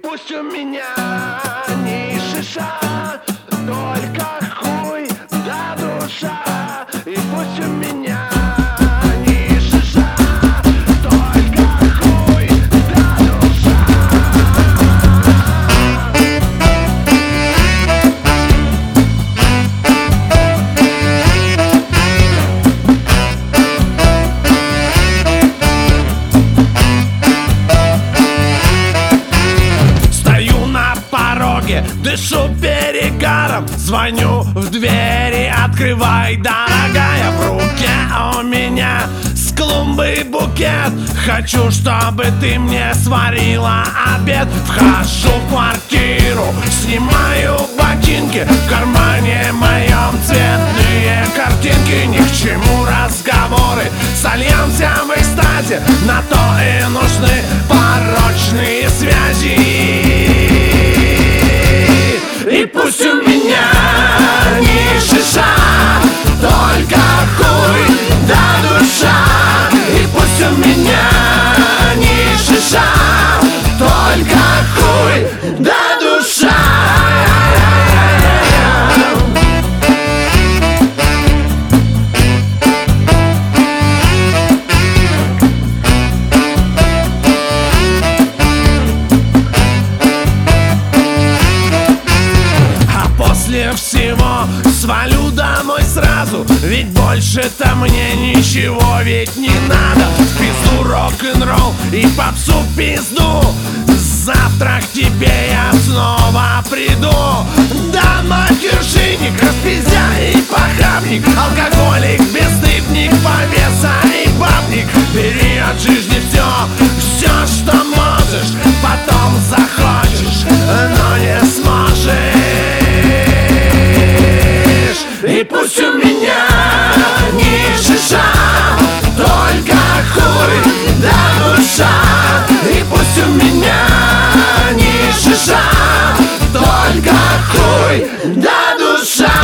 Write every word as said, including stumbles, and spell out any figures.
пусть у меня не шиша, только хуй да душа. И пусть у меня не шиша, только хуй да душа. Стою на пороге, дышу перегаром, звоню в двери, открывай, дорогая. В руке у меня с клумбы букет, хочу, чтобы ты мне сварила обед. Вхожу в квартиру, снимаю ботинки, в кармане моем цветные картинки. Ни к чему разговоры, сольемся в экстазе, на то и нужны порочные связи. И пусть у меня не шиша, только хуй да душа. И пусть у меня не шиша, только хуй да душа. После всего свалю домой сразу, ведь больше-то мне ничего ведь не надо. В пизду рок-н-ролл и попсу в пизду, завтра к тебе я снова приду. Да, матершинник, распиздяй и похабник, алкоголик, бесстыдник, повеса и бабник. Бери от жизни все, все, что можешь, потом захочешь, но не сможешь. И пусть у меня не шиша, только хуй да душа. И пусть у меня не шиша, только хуй да душа.